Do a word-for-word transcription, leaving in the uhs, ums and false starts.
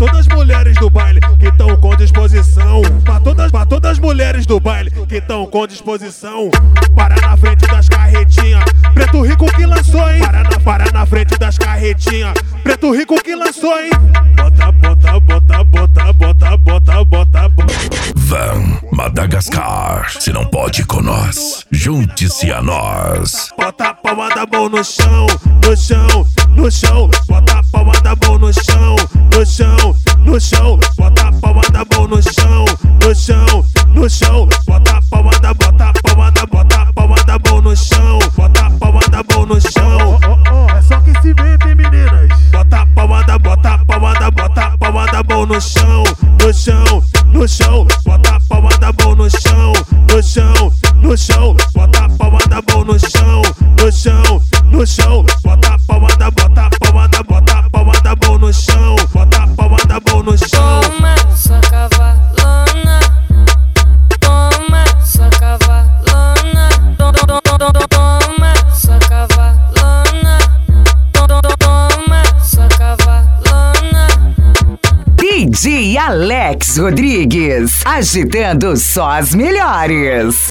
todas as mulheres do baile que estão com disposição. Pra todas, pra todas as mulheres do baile que estão com disposição. Para na frente das carretinhas, Preto Rico que lançou, hein? Para na, para na frente das carretinhas, Preto Rico que lançou, hein? Bota, bota, bota, bota, bota, bota, bota, bota. Van Madagascar, se não pode com nós, junte-se a nós. Bota a palma da mão no chão, no chão, no chão. Bota a palma da mão no chão, no chão, no chão. Bota a palma da mão no chão, no chão, no chão. Bota a palma da, bota a palma da, bota a palma da mão no chão. Bota a palma da mão no chão. Oh, oh, oh, é só aquecimento, hein, meninas? Bota a palma da, bota a palma da, bota a palma da mão no chão, no chão, no chão. Bota a palma da mão no chão, no chão, no chão. Bota a palma da mão no chão, no chão, no chão. Bota a palma da, bota a palma da, bota a palma da mão no chão. Bota a palma da mão no chão. Toma sua cavalona, toma sua cavalona, toma sua cavalona, toma sua cavalona. D J Alex Rodrigues, agitando só as melhores.